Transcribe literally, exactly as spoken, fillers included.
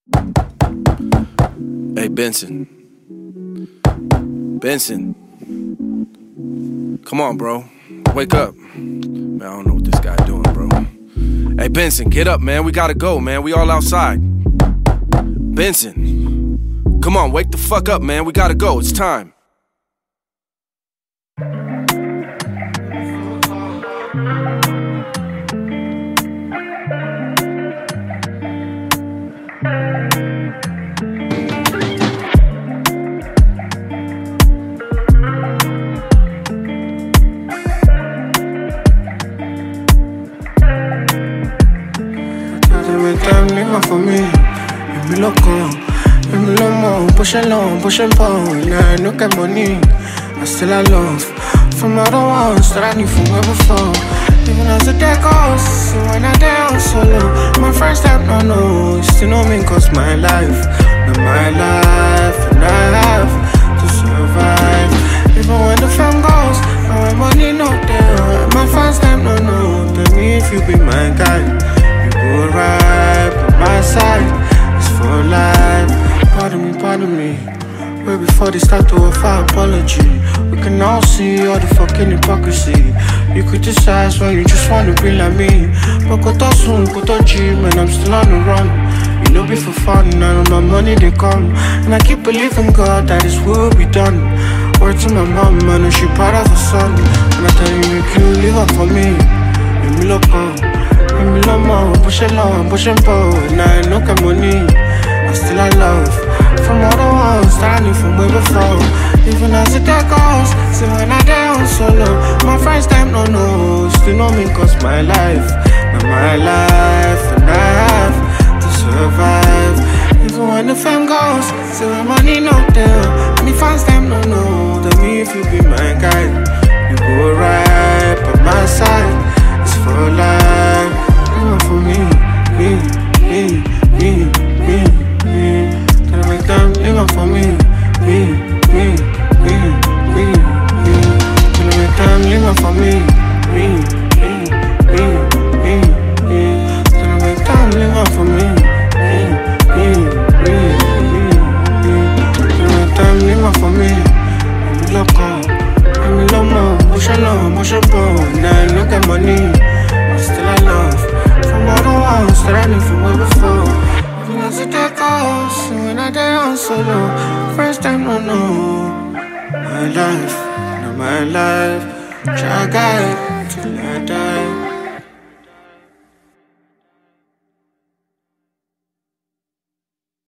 Hey, Benson. Benson. Come on, bro. Wake up. Man, I don't know what this guy doing, bro. Hey, Benson, get up, man. We gotta go, man. We all outside. Benson. Come on, wake the fuck up, man. We gotta go. It's time. For me, you me loco, you me lomo, pushing long, pushing pound. Yeah, I no get money, I still I love. From other ones that I knew from where before. Even as the day goes, so when I down solo, my first step, no, no, you still know me cause my life, not my life, and I have to survive. Even when the fam goes, and when money no there, my first step, no, no, tell me if you be my guy, you go right by my side, it's for life. Pardon me, pardon me. Way before they start to offer apology, we can all see all the fucking hypocrisy. You criticize when you just wanna be like me, but go to soon, go to gym, and I'm still on the run. You know be for fun, and all my money they come, and I keep believing God that this will be done. Word to my mom, I know she proud of her son, and I tell you make you live up for me. You me look up, you me love more, push it long, push it forward. Now I no get money, I still I love. From all the ones that I knew from way before. Even as the day goes, see when I down solo, my friends them no know, still know me cause my life, not my life, and I have to survive. Even when the fame goes, see when money no there, and the fans them no know, tell me if you be my guy, you go right by my side, it's for life, you for me, me, me, me, me, me. Make them live up for me, me, me, me, me, me. Gonna make them live up for me, me, me, me, me, me. Gonna make them live up for me, me, me, me, me, me. Gonna make them live up for me. I'm loco, I'm lomo, push it long, push it bold. Now I look at money, but still I love. From all the ones that I knew from way before. Even as the day goes, when I down solo, first time no no. My life, not my life. Try guide till I die.